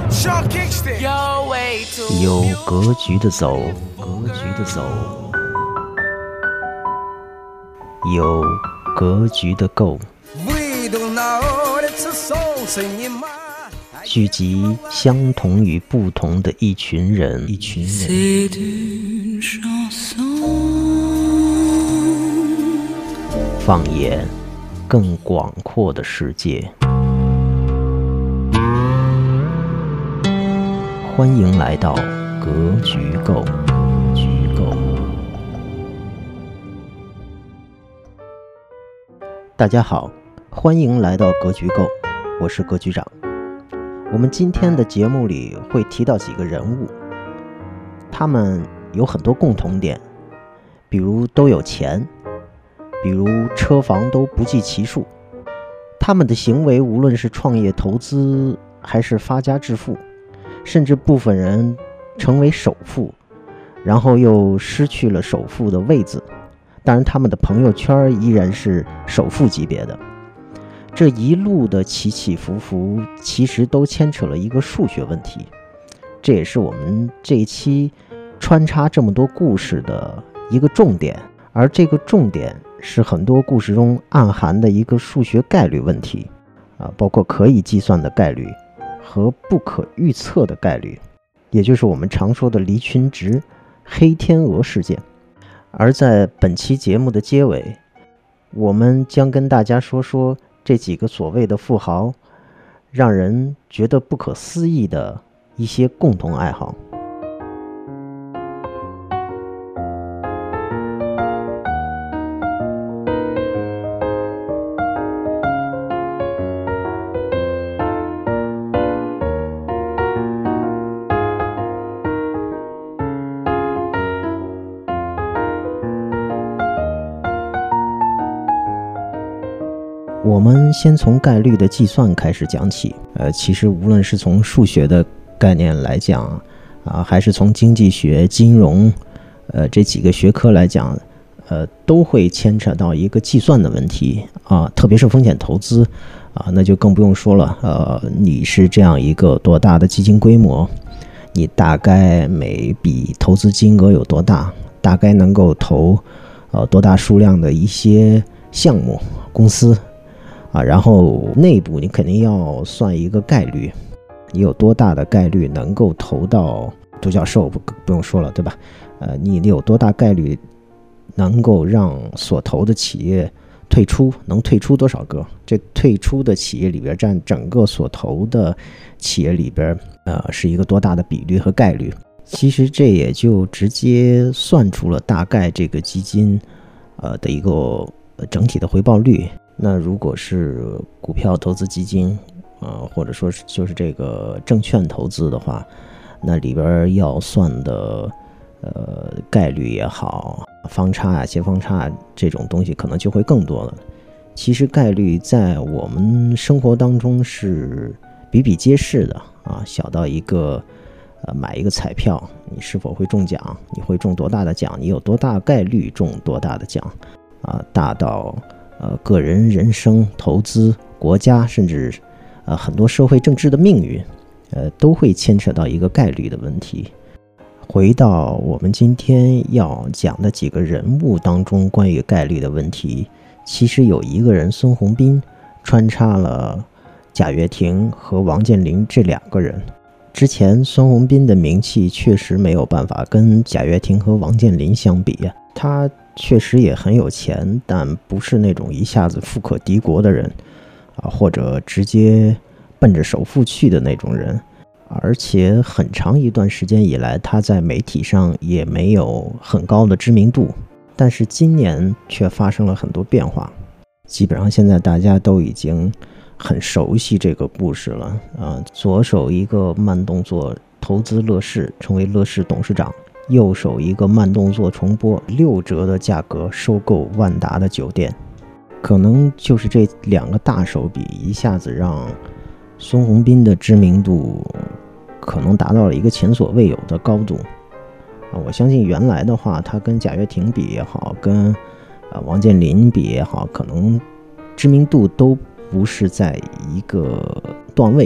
有格局的走，格局的走；有格局的够。聚集相同与不同的一群人，放眼更广阔的世界。欢迎来到格局够。大家好，欢迎来到格局够，我是格局长。我们今天的节目里会提到几个人物，他们有很多共同点，比如都有钱，比如车房都不计其数。他们的行为无论是创业投资还是发家致富，甚至部分人成为首富，然后又失去了首富的位子。当然他们的朋友圈依然是首富级别的。这一路的起起伏伏其实都牵扯了一个数学问题，这也是我们这一期穿插这么多故事的一个重点。而这个重点是很多故事中暗含的一个数学概率问题，包括可以计算的概率和不可预测的概率，也就是我们常说的离群值、黑天鹅事件。而在本期节目的结尾，我们将跟大家说说这几个所谓的富豪让人觉得不可思议的一些共同爱好。我们先从概率的计算开始讲起。其实无论是从数学的概念来讲，还是从经济学、金融，这几个学科来讲，都会牵扯到一个计算的问题啊。特别是风险投资那就更不用说了。你是这样一个多大的基金规模，你大概每笔投资金额有多大，大概能够投多大数量的一些项目、公司。然后内部你肯定要算一个概率，你有多大的概率能够投到独角兽，不用说了，对吧？你有多大概率能够让所投的企业退出，能退出多少个？这退出的企业里边占整个所投的企业里边，是一个多大的比率和概率？其实这也就直接算出了大概这个基金的一个整体的回报率。那如果是股票投资基金或者说就是这个证券投资的话，那里边要算的概率也好，方差斜方差这种东西可能就会更多了。其实概率在我们生活当中是比比皆是的小到一个买一个彩票，你是否会中奖，你会中多大的奖，你有多大概率中多大的奖大到个人人生、投资、国家，甚至很多社会政治的命运都会牵扯到一个概率的问题。回到我们今天要讲的几个人物当中关于概率的问题，其实有一个人孙宏斌穿插了贾跃亭和王健林这两个人。之前孙宏斌的名气确实没有办法跟贾跃亭和王健林相比他确实也很有钱，但不是那种一下子富可敌国的人或者直接奔着首富去的那种人。而且很长一段时间以来，他在媒体上也没有很高的知名度。但是今年却发生了很多变化，基本上现在大家都已经很熟悉这个故事了左手一个慢动作投资乐视，成为乐视董事长，右手一个慢动作重播6折的价格收购万达的酒店。可能就是这两个大手笔一下子让孙宏斌的知名度可能达到了一个前所未有的高度我相信原来的话，他跟贾跃亭比也好，跟王健林比也好，可能知名度都不是在一个段位上。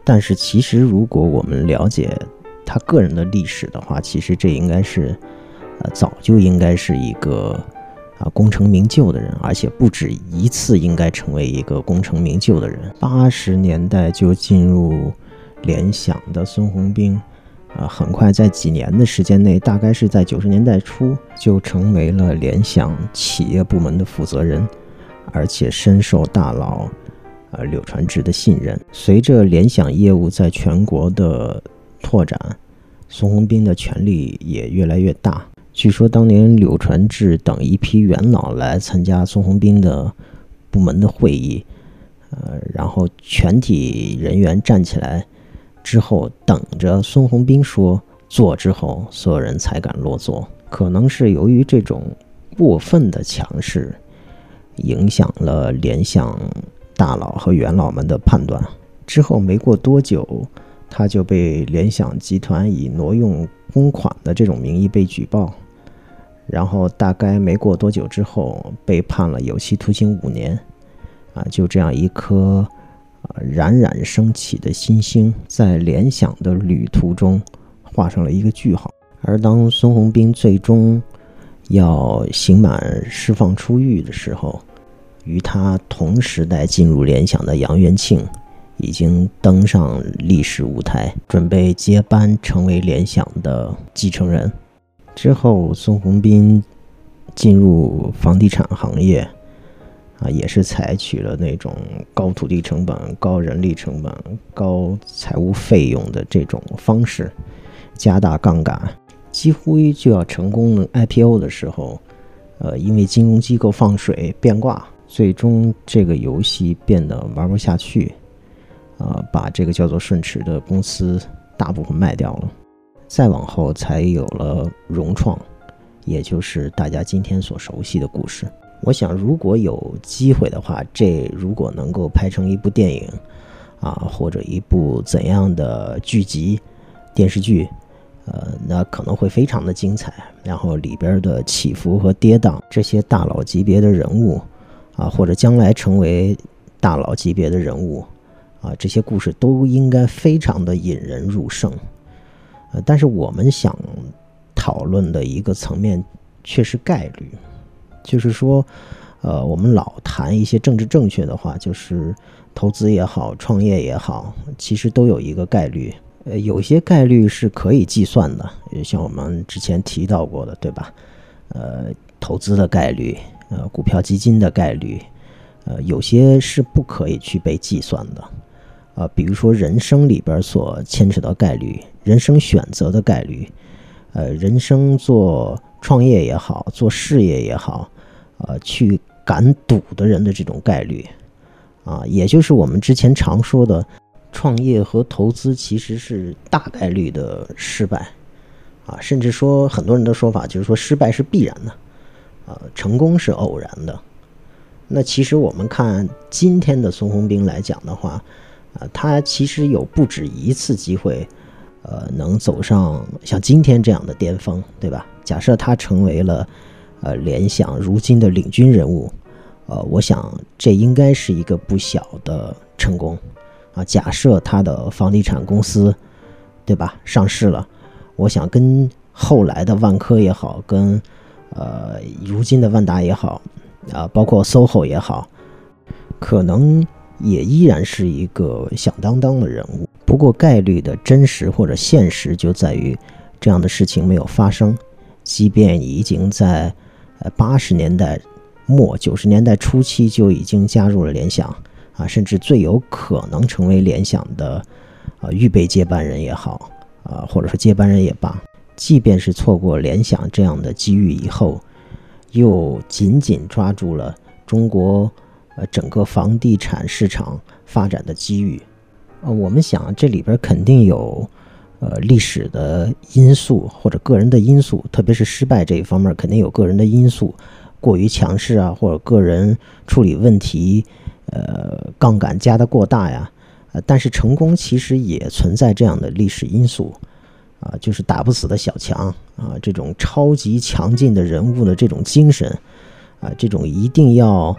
但是其实如果我们了解他个人的历史的话，其实这应该是早就应该是一个功成名就的人，而且不止一次应该成为一个功成名就的人。80年代就进入联想的孙宏斌很快在几年的时间内，大概是在90年代初就成为了联想企业部门的负责人，而且深受大佬柳传志的信任。随着联想业务在全国的拓展，孙宏斌的权力也越来越大。据说当年柳传志等一批元老来参加孙宏斌的部门的会议，然后全体人员站起来之后，等着孙宏斌说坐之后，所有人才敢落座。可能是由于这种过分的强势，影响了联想大佬和元老们的判断。之后没过多久，他就被联想集团以挪用公款的这种名义被举报，然后大概没过多久之后被判了有期徒刑5年。就这样一颗冉冉升起的新星，在联想的旅途中画上了一个句号。而当孙宏斌最终要刑满释放出狱的时候，与他同时代进入联想的杨元庆已经登上历史舞台，准备接班成为联想的继承人。之后孙宏斌进入房地产行业也是采取了那种高土地成本、高人力成本、高财务费用的这种方式，加大杠杆，几乎就要成功 IPO 的时候，因为金融机构放水变卦，最终这个游戏变得玩不下去，把这个叫做顺驰的公司大部分卖掉了。再往后才有了融创，也就是大家今天所熟悉的故事。我想如果有机会的话，这如果能够拍成一部电影或者一部怎样的剧集电视剧，那可能会非常的精彩，然后里边的起伏和跌宕，这些大佬级别的人物或者将来成为大佬级别的人物这些故事都应该非常的引人入胜。但是我们想讨论的一个层面却是概率，就是说我们老谈一些政治正确的话，就是投资也好，创业也好，其实都有一个概率。有些概率是可以计算的，像我们之前提到过的，对吧？投资的概率，股票基金的概率，有些是不可以去被计算的。比如说人生里边所牵扯到概率，人生选择的概率，人生做创业也好，做事业也好，去敢赌的人的这种概率，也就是我们之前常说的，创业和投资其实是大概率的失败，甚至说很多人的说法就是说失败是必然的，成功是偶然的。那其实我们看今天的孙宏斌来讲的话，他其实有不止一次机会，能走上像今天这样的巅峰，对吧？假设他成为了联想如今的领军人物，我想这应该是一个不小的成功。假设他的房地产公司，对吧，上市了，我想跟后来的万科也好，跟如今的万达也好，包括 SOHO 也好，可能也依然是一个响当当的人物。不过概率的真实或者现实就在于这样的事情没有发生，即便已经在80年代末90年代初期就已经加入了联想，甚至最有可能成为联想的预备接班人也好，或者说接班人也罢，即便是错过联想这样的机遇以后，又紧紧抓住了中国整个房地产市场发展的机遇。我们想这里边肯定有历史的因素或者个人的因素，特别是失败这一方面肯定有个人的因素，过于强势或者个人处理问题杠杆加得过大呀，但是成功其实也存在这样的历史因素就是打不死的小强这种超级强劲的人物的这种精神这种一定要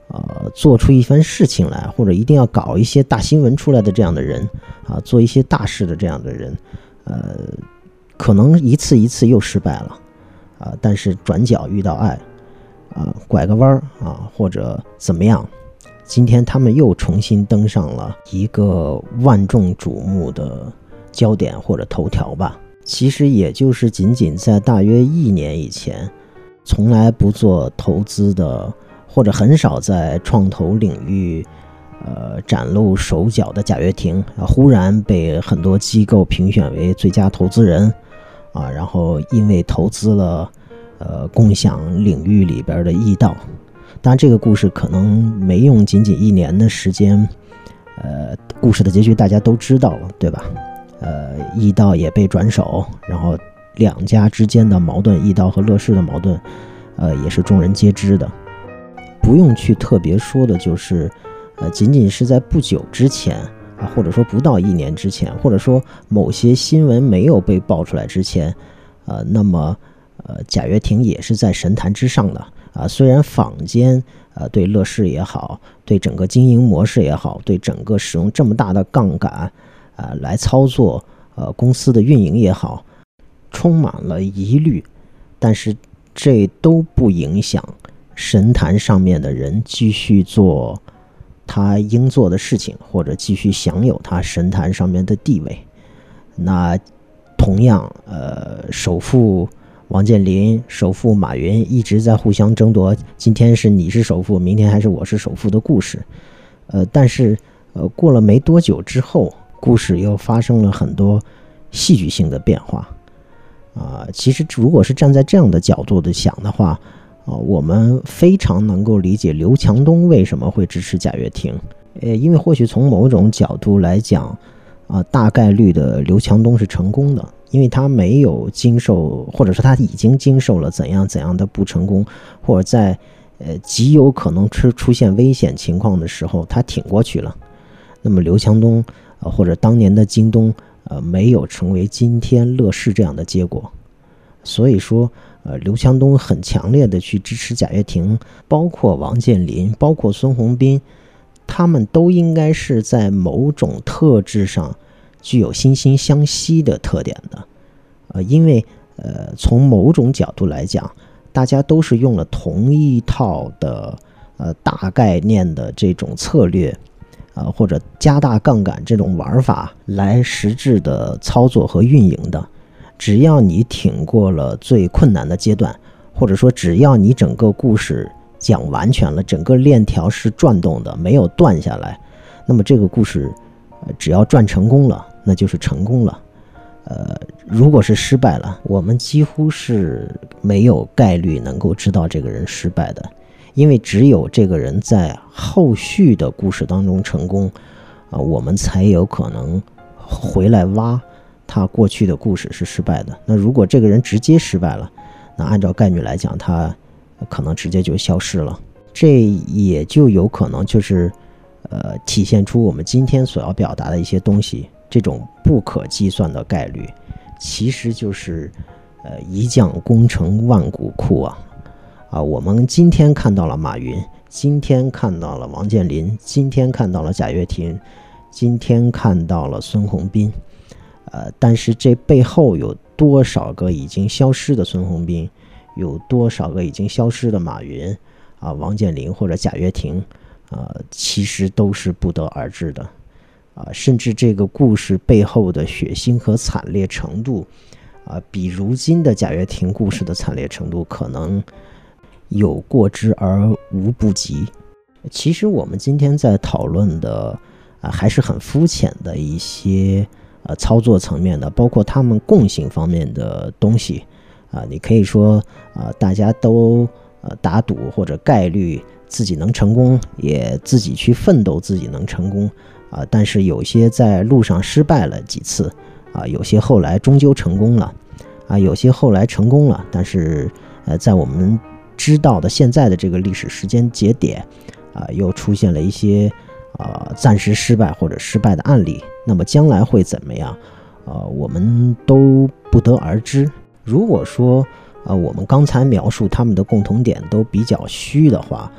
做出一番事情来，或者一定要搞一些大新闻出来的这样的人做一些大事的这样的人，可能一次一次又失败了但是转角遇到爱拐个弯或者怎么样，今天他们又重新登上了一个万众瞩目的焦点或者头条吧。其实也就是仅仅在大约1年以前，从来不做投资的或者很少在创投领域崭露手脚的贾跃亭忽然被很多机构评选为最佳投资人然后因为投资了共享领域里边的易道。当然这个故事可能没用仅仅1年的时间，故事的结局大家都知道了，对吧？易道也被转手，然后两家之间的矛盾，易道和乐视的矛盾也是众人皆知的。不用去特别说的就是仅仅是在不久之前或者说不到1年之前，或者说某些新闻没有被爆出来之前那么贾跃亭也是在神坛之上的虽然坊间对乐视也好，对整个经营模式也好，对整个使用这么大的杠杆来操作公司的运营也好充满了疑虑，但是这都不影响神坛上面的人继续做他应做的事情，或者继续享有他神坛上面的地位。那同样首富王健林、首富马云一直在互相争夺，今天是你是首富，明天还是我是首富的故事。但是过了没多久之后，故事又发生了很多戏剧性的变化其实如果是站在这样的角度的想的话我们非常能够理解刘强东为什么会支持贾跃亭因为或许从某种角度来讲大概率的刘强东是成功的，因为他没有经受，或者说他已经经受了怎样的不成功，或者在极有可能出现危险情况的时候他挺过去了。那么刘强东或者当年的京东没有成为今天乐视这样的结果。所以说刘强东很强烈的去支持贾跃亭，包括王健林，包括孙宏斌，他们都应该是在某种特质上具有惺惺相惜的特点的因为从某种角度来讲，大家都是用了同一套的大概念的这种策略或者加大杠杆这种玩法来实质的操作和运营的。只要你挺过了最困难的阶段，或者说只要你整个故事讲完全了，整个链条是转动的，没有断下来，那么这个故事只要转成功了，那就是成功了。如果是失败了，我们几乎是没有概率能够知道这个人失败的，因为只有这个人在后续的故事当中成功我们才有可能回来挖他过去的故事是失败的。那如果这个人直接失败了，那按照概率来讲，他可能直接就消失了。这也就有可能就是体现出我们今天所要表达的一些东西，这种不可计算的概率其实就是一将功成万骨枯我们今天看到了马云，今天看到了王健林，今天看到了贾跃亭，今天看到了孙宏斌但是这背后有多少个已经消失的孙宏斌，有多少个已经消失的马云王健林或者贾跃亭其实都是不得而知的甚至这个故事背后的血腥和惨烈程度比如今的贾跃亭故事的惨烈程度可能有过之而无不及。其实我们今天在讨论的还是很肤浅的一些操作层面的，包括他们共性方面的东西你可以说大家都打赌或者概率自己能成功，也自己去奋斗自己能成功但是有些在路上失败了几次有些后来终究成功了有些后来成功了，但是在我们知道的现在的这个历史时间节点又出现了一些暂时失败或者失败的案例。那么将来会怎么样我们都不得而知。如果说我们刚才描述他们的共同点都比较虚的话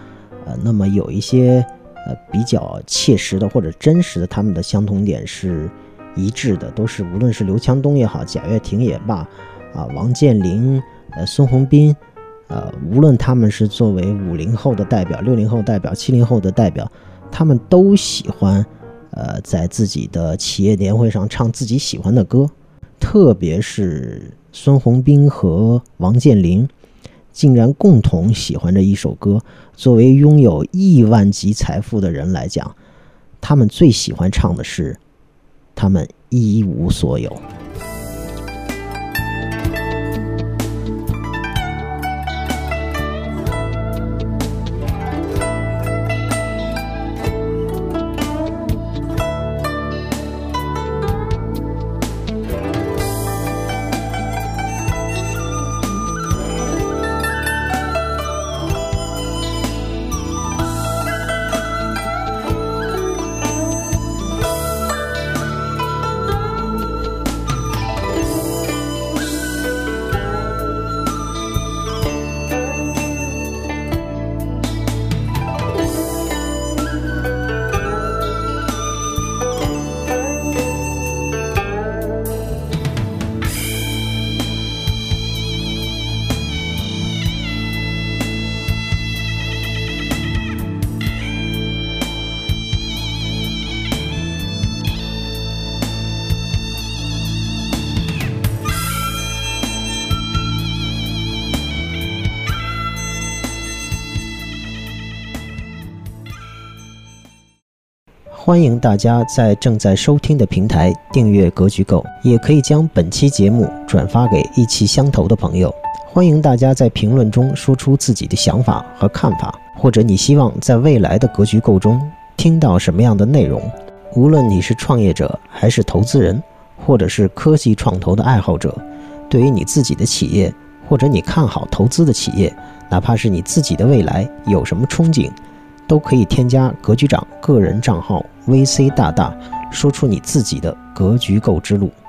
那么有一些比较切实的或者真实的，他们的相同点是一致的，都是无论是刘强东也好，贾跃亭也罢，王健林、孙宏斌，无论他们是作为50后的代表、60后代表、70后的代表，他们都喜欢在自己的企业年会上唱自己喜欢的歌，特别是孙宏斌和王健林竟然共同喜欢着一首歌。作为拥有亿万级财富的人来讲，他们最喜欢唱的是他们一无所有。欢迎大家在正在收听的平台订阅格局购，也可以将本期节目转发给意气相投的朋友。欢迎大家在评论中说出自己的想法和看法，或者你希望在未来的格局购中听到什么样的内容。无论你是创业者还是投资人，或者是科技创投的爱好者，对于你自己的企业或者你看好投资的企业，哪怕是你自己的未来有什么憧憬，都可以添加格局长个人账号 VC 大大，说出你自己的格局购之路。